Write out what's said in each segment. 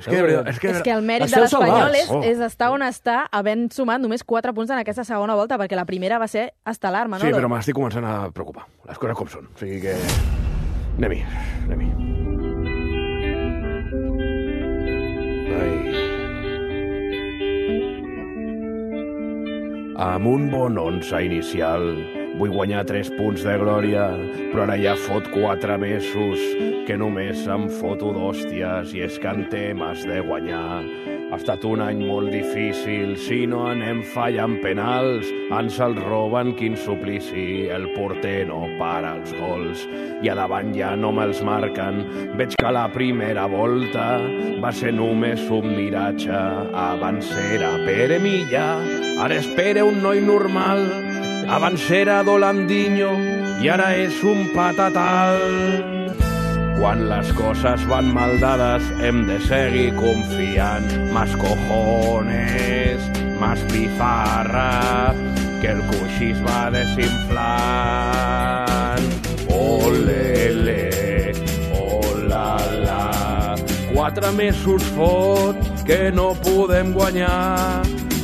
És que el mèrit de l'Espanyol és estar on està, havent sumat només 4 punts en aquesta segona volta, perquè la primera va ser estel·lar, Manolo. Sí, però m'estic començant a preocupar. Les coses com són. O sigui que... Anem-hi. Amb un bon 11 inicial vull guanyar 3 punts de glòria, però ara ja fot 4 mesos que només em foto d'hòsties i és que en temes de guanyar ha estat un any molt difícil. Si no anem fallant penals, ens el roben, quin suplici. El porter no para els gols i a davant ja no me'ls marquen. Veig que la primera volta va ser només un miratge. Abans era Pere Milla, ara és Pere un noi normal. Abans era Dolandinho i ara és un patatal. Quan les coses van mal dades hem de seguir confiant. Más cojones, más pizarra, que el coixí es va desinflant. Olele, olala, 4 mesos fot que no podem guanyar.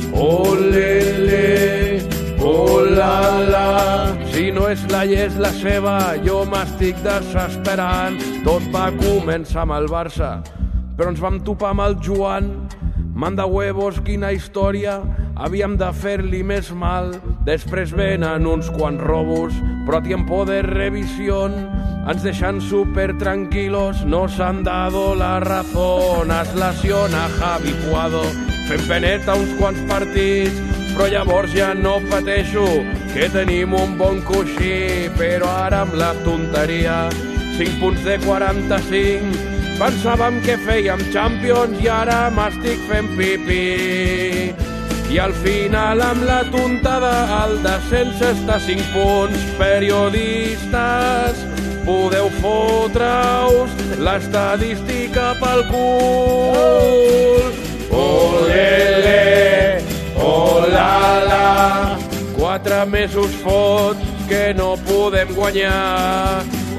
Olele, olala, si no és la i és la seva, jo m'estic desesperant. Tot va començar amb el Barça, però ens vam topar amb el Joan. Manda huevos, quina història, havíem de fer-li més mal. Després venen uns quants robos, però a tiempo de revisión ens deixen super tranquilos, nos han dado la razón. Es lesiona Javi Puado, fent peneta uns quants partits, però llavors ja no pateixo, que tenim un bon coixí. Però ara amb la tonteria, 5 punts de 45, pensàvem que fèiem Champions i ara m'estic fent pipí. I al final amb la tontada el descens està a 5 punts. Periodistes, podeu fotre-us l'estadística pel cul. Olele, olala, 4 mesos fot que no podem guanyar.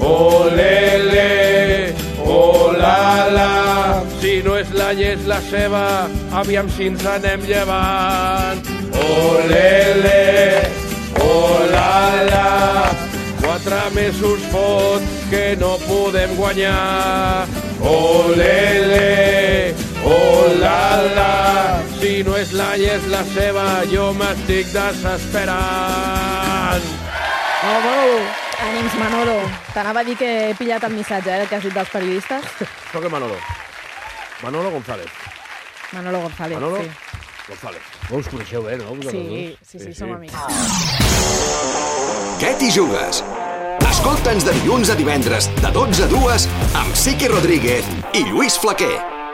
Olele, olala, si no és la i és la seva, aviam si ens anem llevant. Olele, olala, 4 mesos fot que no podem guanyar. Olele, olala, si no és la i és la seva, jo m'estic desesperant. Ànims, Manolo. T'anava a dir que he pillat el missatge, el que has dit dels periodistes. Toca Manolo. Manolo González. Manolo González, Manolo sí. González. Us coneixeu bé, no? Sí, som amics. Què t'hi jugues? Escolta'ns de dilluns a divendres, de 12 a 2, amb Sique Rodríguez i Lluís Flaquer.